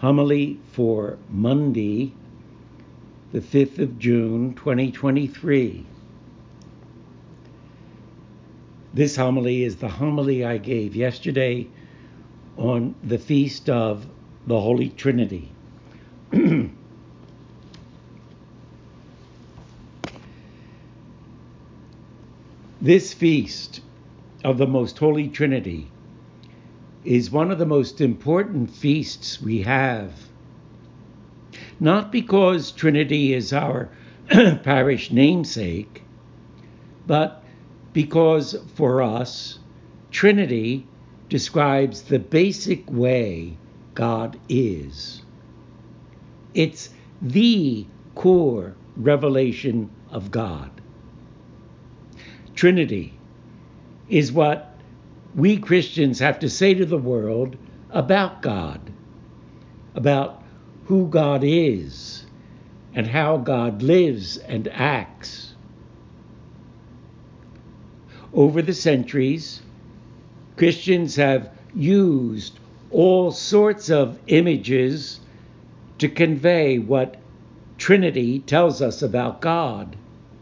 Homily for Monday, the 5th of June, 2023. This homily is the homily I gave yesterday on the Feast of the Holy Trinity. This Feast of the Most Holy Trinity is one of the most important feasts we have. Not because Trinity is our parish namesake, but because for us, Trinity describes the basic way God is. It's the core revelation of God. Trinity is what we Christians have to say to the world about God, about who God is and how God lives and acts. Over the centuries, Christians have used all sorts of images to convey what Trinity tells us about God.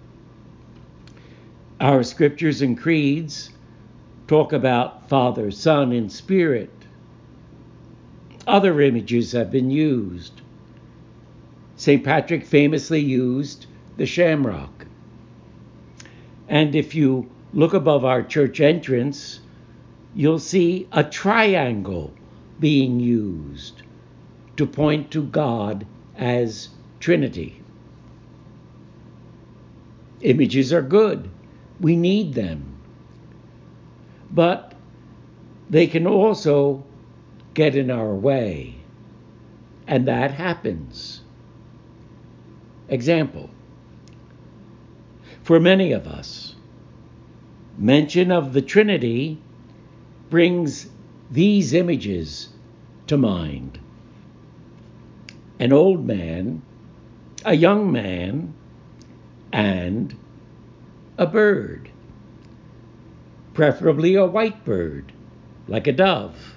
Our scriptures and creeds talk about Father, Son, and Spirit. Other images have been used. St. Patrick famously used the shamrock. And if you look above our church entrance, you'll see a triangle being used to point to God as Trinity. Images are good. We need them. But they can also get in our way. And that happens. Example. For many of us, mention of the Trinity brings these images to mind. An old man, a young man, and a bird. Preferably a white bird, like a dove.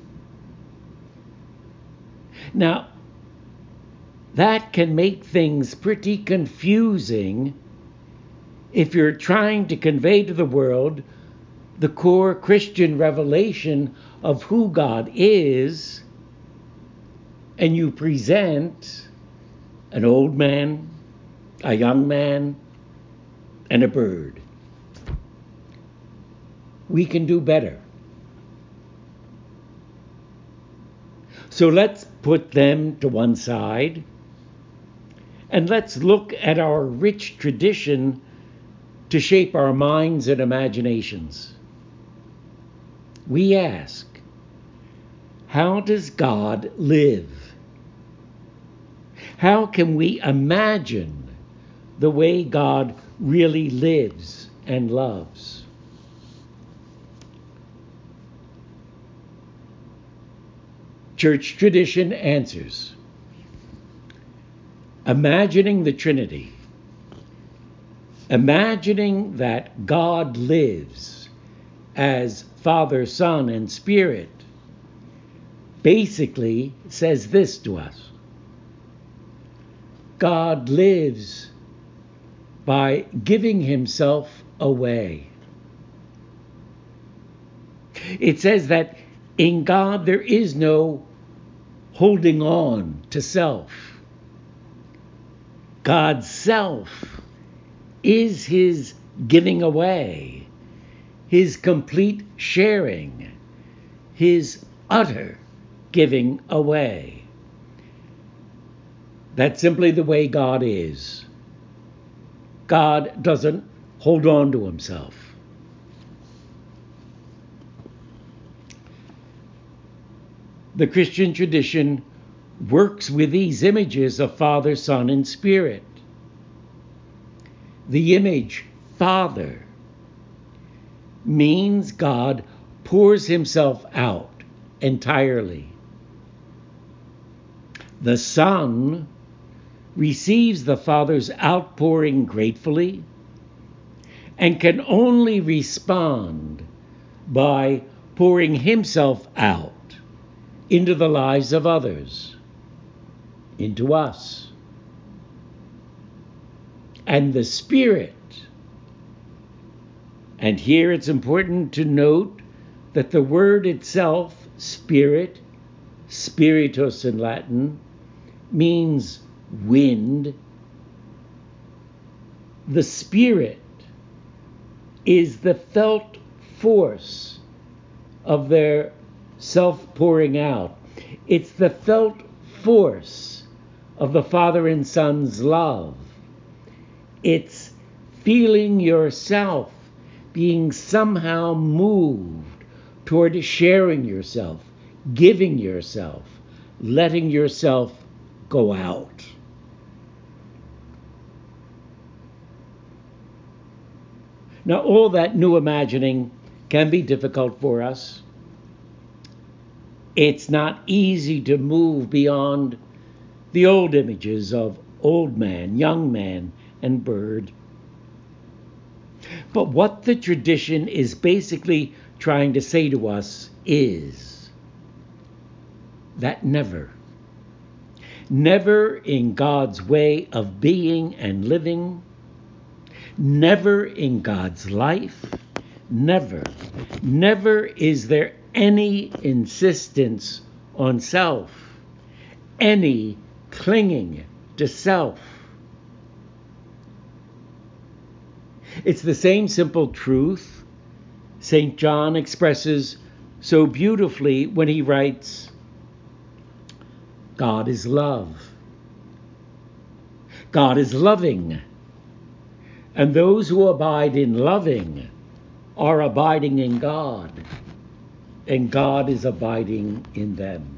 Now, that can make things pretty confusing if you're trying to convey to the world the core Christian revelation of who God is, and you present an old man, a young man, and a bird. We can do better. So let's put them to one side and let's look at our rich tradition to shape our minds and imaginations. We ask, how does God live? How can we imagine the way God really lives and loves? Church tradition answers. Imagining the Trinity. Imagining that God lives as Father, Son, and Spirit basically says this to us. God lives by giving himself away. It says that in God there is no holding on to self. God's self is his giving away, his complete sharing, his utter giving away. That's simply the way God is. God doesn't hold on to himself. The Christian tradition works with these images of Father, Son, and Spirit. The image Father means God pours himself out entirely. The Son receives the Father's outpouring gratefully and can only respond by pouring himself out into the lives of others. into us. And the Spirit, and here it's important to note that the word itself, spirit, spiritus in Latin, means wind. The Spirit is the felt force of their self-pouring out. It's the felt force of the Father and Son's love. It's feeling yourself being somehow moved toward sharing yourself, giving yourself, letting yourself go out. Now, all that new imagining can be difficult for us. It's not easy to move beyond the old images of old man, young man, and bird. But what the tradition is basically trying to say to us is that never in God's way of being and living, never in God's life, never is there any insistence on self, any clinging to self. It's the same simple truth St. John expresses so beautifully when he writes, God is love. God is loving. And those who abide in loving are abiding in God, and God is abiding in them.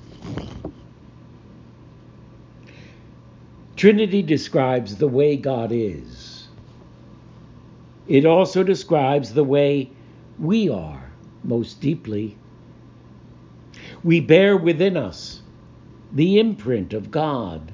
Trinity describes the way God is. It also describes the way we are most deeply. We bear within us the imprint of God.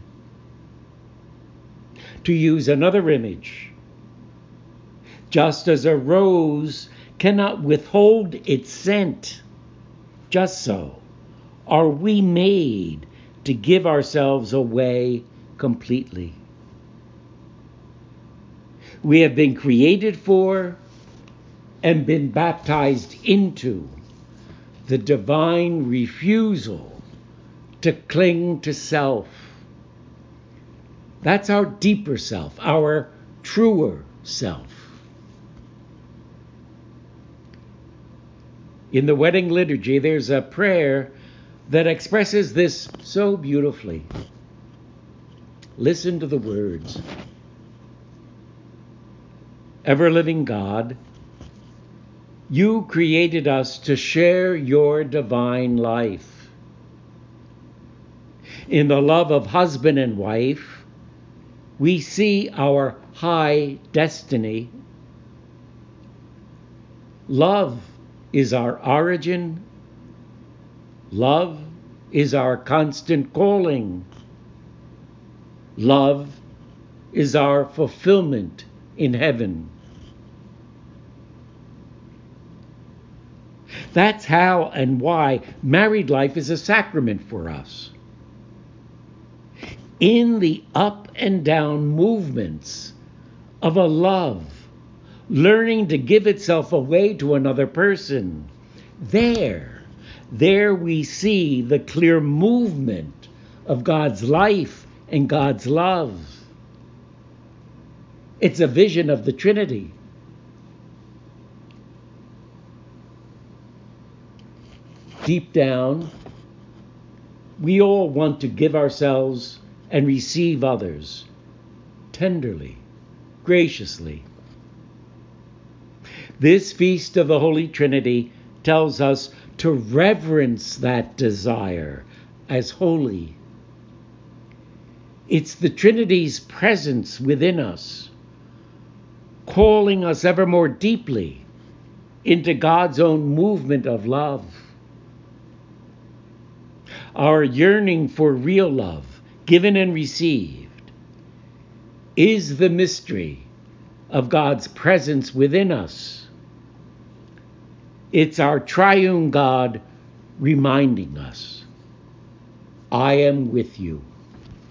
To use another image, just as a rose cannot withhold its scent, just so are we made to give ourselves away completely. We have been created for and been baptized into the divine refusal to cling to self. That's our deeper self, our truer self. In the wedding liturgy, there's a prayer that expresses this so beautifully. Listen to the words. Ever-living God, you created us to share your divine life. In the love of husband and wife, we see our high destiny. Love is our origin. Love is our constant calling. Love is our fulfillment in heaven. That's how and why married life is a sacrament for us. In the up and down movements of a love, learning to give itself away to another person, there we see the clear movement of God's life and God's love. It's a vision of the Trinity. Deep down, we all want to give ourselves and receive others tenderly, graciously. This feast of the Holy Trinity tells us to reverence that desire as holy. It's the Trinity's presence within us, calling us ever more deeply into God's own movement of love. Our yearning for real love, given and received, is the mystery of God's presence within us. It's our triune God reminding us, I am with you.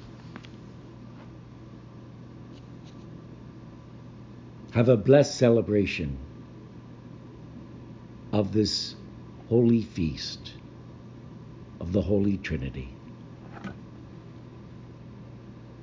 Have a blessed celebration of this holy feast of the Holy Trinity.